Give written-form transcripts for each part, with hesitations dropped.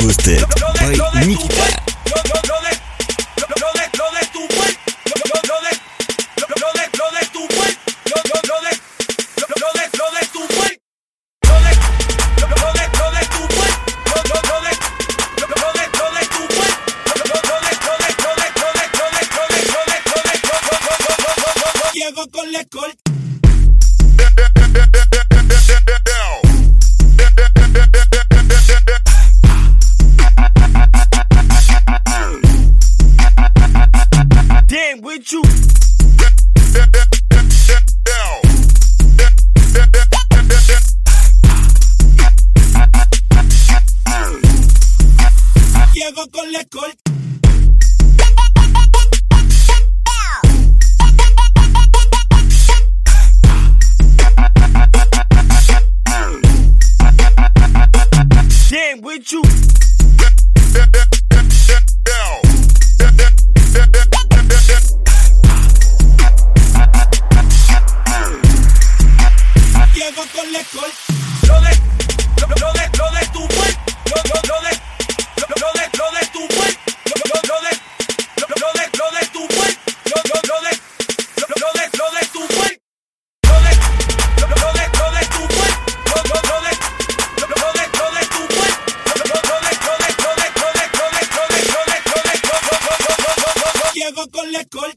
Boosted by Nikita. Con la escolta. Damn, with you. Llego con la escolta. Damn, with you. Llego con la escolta. Lo de tu muerte. Lo de tu muerte. Lo de tu muerte. Llego con la escolta.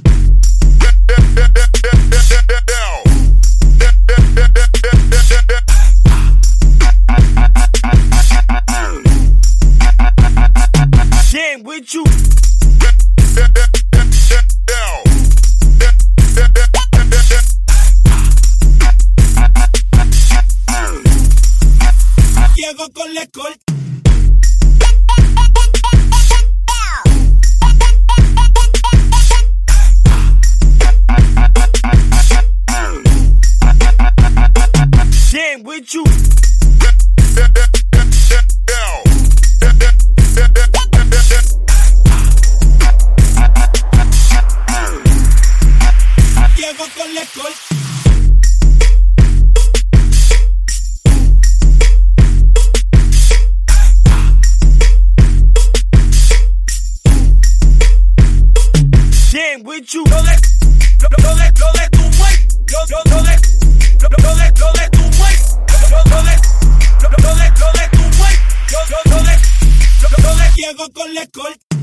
Damn, with you. Llego con la escolta. Damn, with you. Llego con la escolta. Damn, with you. Lo de tu muerte. Lo de tu muerte. Lo de tu muerte. Llego con la escolta.